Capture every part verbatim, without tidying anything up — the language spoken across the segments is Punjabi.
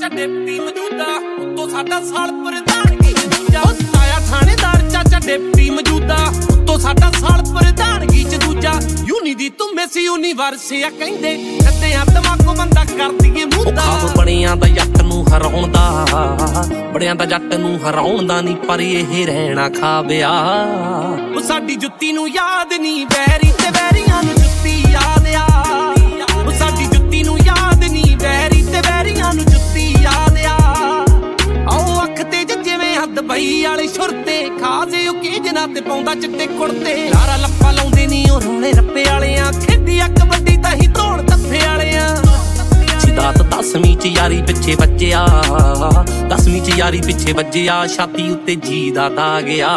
ਡਿਪਟੀ ਮੌਜੂਦਾ ਉੱਤੋਂ ਸਾਡਾ ਸਾਲ ਪ੍ਰਧਾਨਗੀ ਚ ਦੂਜਾ। ਉਹ ਤਾਇਆ ਥਾਣੇਦਾਰ ਚਾਚਾ ਡਿਪਟੀ ਮੌਜੂਦਾ ਉੱਤੋਂ ਸਾਡਾ ਸਾਲ ਪ੍ਰਧਾਨਗੀ ਚ ਦੂਜਾ। ਯੂਨੀ ਦੀ ਤੂੰ ਮੈਸੀ ਯੂਨੀਵਰਸ ਆ ਕਹਿੰਦੇ ਕੱਦਿਆਂ ਦਿਮਾਗੋਂ ਬੰਦਾ ਕਰਦੀਏ ਮੁੱਦਾ। ਖਾਬ ਬਣਿਆਂ ਦਾ ਜੱਟ ਨੂੰ ਹਰਾਉਣ ਦਾ ਬੜਿਆਂ ਦਾ ਜੱਟ ਨੂੰ ਹਰਾਉਣ ਦਾ ਨਹੀਂ ਪਰ ਇਹ ਰਹਿਣਾ ਖਾਬਿਆ। ਉਹ ਸਾਡੀ ਜੁੱਤੀ ਨੂੰ ਯਾਦ ਨਹੀਂ ਵੈਰੀ ਤੇ ਵੈਰੀਆਂ ਨੂੰ ਜੁੱਤੀ ਯਾਦ ਆ। ਉਹ ਸਾਡੀ ਜੁੱਤੀ ਨੂੰ ਯਾਦ ਨਹੀਂ ਵੈਰੀ ਤੇ ਵੈਰੀਆਂ ਨੂੰ ਜੁੱਤੀ ਯਾਦ ਆ। ਆਓ ਅੱਖ ਤੇ ਜਿਵੇਂ ਹੱਦ ਬਈ ਵਾਲੇ ਛੁਰਤੇ ਖਾਜੇ ਉਹ ਕੀਜਨਾ ਤੇ ਪਾਉਂਦਾ ਚਿੱਟੇ ਕੁੜਤੇ। ਲਾਰਾ ਲੱਪਾ ਲਾਉਂਦੇ ਨੀ ਉਹ ਰੋਲੇ ਰੱਪੇ ਵਾਲਿਆਂ ਖੇਡੀ ਅੱਕ ਵੱਡੀ ਤਾਂ ਹੀ ਧੌਣ ਤੱਫੇ ਵਾਲਿਆਂ। ਸਿਧਾਰਥ ਦਸਵੀਂ ਚ ਯਾਰੀ ਪਿੱਛੇ ਵੱਜਿਆ ਦਸਵੀਂ ਚ ਯਾਰੀ ਪਿੱਛੇ ਵੱਜਿਆ ਛਾਤੀ ਉੱਤੇ ਜੀ ਦਾ ਦਾਗ ਆ।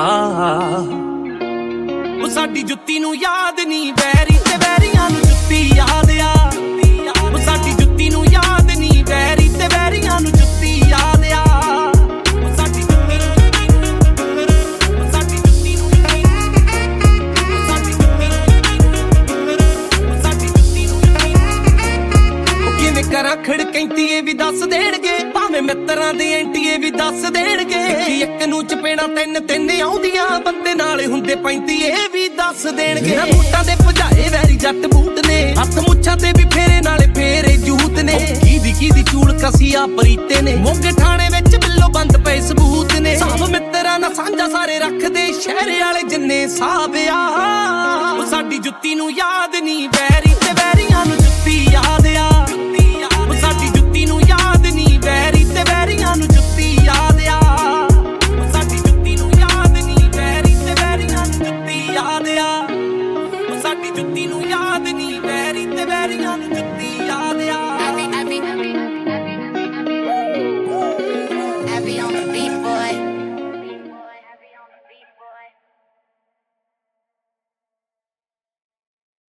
ਉਹ ਸਾਡੀ ਜੁੱਤੀ ਨੂੰ ਯਾਦ ਨਹੀਂ ਵੈਰੀ ਤੇ ਵੈਰੀਆਂ ਨੂੰ ਜੁੱਤੀ ਯਾਦ ਆ। ਉਹ ਸਾਡੀ ਜੁੱਤੀ ਨੂੰ ਯਾਦ ਨਹੀਂ ਵੈਰੀ ਤੇ ਵੈਰੀਆਂ ਨੂੰ ਜੁੱਤੀ ਯਾਦ ਆ। ਉਹ ਸਾਡੀ ਜੁੱਤੀ ਉਹ ਸਾਡੀ ਜੁੱਤੀ ਨੂੰ ਉਹ ਸਾਡੀ ਜੁੱਤੀ ਉਹ ਸਾਡੀ ਜੁੱਤੀ ਨੂੰ ਉਹ ਕਿਵੇਂ ਕਰਾਂ ਖੜਕੈਂਤੀਏ ਵੀ ਦੱਸ ਦੇਣਗੇ ਭਾਵੇਂ ਮਿੱਤਰਾਂ ਦੇ ਐਂਟੀਏ ਵੀ ਦੱਸ ਦੇਣਗੇ। ਇੱਕ ਨੂੰ ਚਪੇੜਾ ਤਿੰਨ ਤਿੰਨ ਆਉਂਦੀਆਂ ਬੰਦੇ ਨਾਲੇ ਹੁੰਦੇ ਪੈਂਤੀ ਇਹ ਵੀ ਦੱਸ ਦੇਣਗੇ। ਨਾ ਬੂਟਾਂ ਦੇ ਭਜਾਏ ਵੈਰੀ ਜੱਟ ਬੂਟ ਨੇ ਹੱਥ ਮੁੱਛਾਂ ਤੇ ਵੀ ਫੇਰੇ ਨਾਲੇ ਫੇਰੇ ਜੂਤ ਨੇ। ਕਿਹਦੀ ਕਿਹਦੀ ਚੂਲ ਕਸੀਆ ਪਰੀਤੇ ਨੇ ਮੋਗੇ ਥਾਣੇ ਵਿੱਚ ਬਿੱਲੋ ਬੰਦ ਪਏ ਸਬੂਤ ਨੇ। ਸਭ ਮਿੱਤਰਾਂ ਨਾਲ ਸਾਂਝਾ ਸਾਰੇ ਰੱਖਦੇ ਸ਼ਹਿਰ ਵਾਲੇ ਜਿੰਨੇ ਸਾਹਬ ਆ। ਉਹ ਸਾਡੀ ਜੁੱਤੀ ਨੂੰ ਯਾਦ ਨਹੀਂ ਵੈ